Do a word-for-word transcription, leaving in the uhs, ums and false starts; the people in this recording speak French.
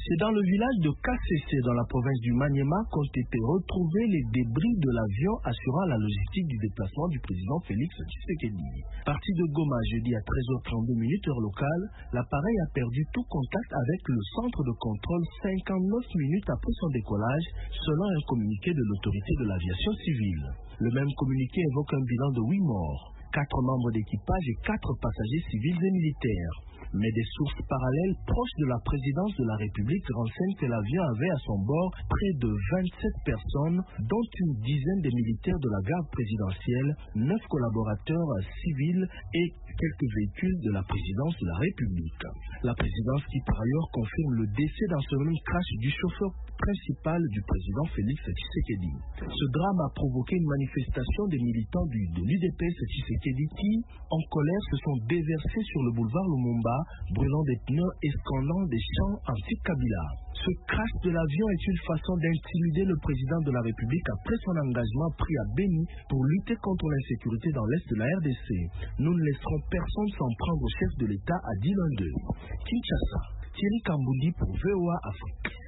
C'est dans le village de K C C dans la province du Maniema qu'ont été retrouvés les débris de l'avion assurant la logistique du déplacement du président Félix Tshisekedi. Parti de Goma jeudi à treize heures trente-deux heure locale, l'appareil a perdu tout contact avec le centre de contrôle cinquante-neuf minutes après son décollage, selon un communiqué de l'autorité de l'aviation civile. Le même communiqué évoque un bilan de huit morts, quatre membres d'équipage et quatre passagers civils et militaires. Mais des sources parallèles proches de la présidence de la République renseignent que l'avion avait à son bord près de vingt-sept personnes, dont une dizaine de militaires de la garde présidentielle, neuf collaborateurs civils et quelques véhicules de la présidence de la République. La présidence qui par ailleurs confirme le décès dans ce même crash du chauffeur principal du président Félix Tshisekedi. Ce drame a provoqué une manifestation des militants du, de l'U D P S Tshisekedi qui, en colère, se sont déversés sur le boulevard Lumumba, brûlant des pneus et scandant des chants anti-Kabila. Ce crash de l'avion est une façon d'intimider le président de la République après son engagement pris à Beni pour lutter contre l'insécurité dans l'est de la R D C. Nous ne laisserons personne s'en prendre au chef de l'État, a dit l'un d'eux. Kinshasa, Thierry Kambundi pour V O A Afrique.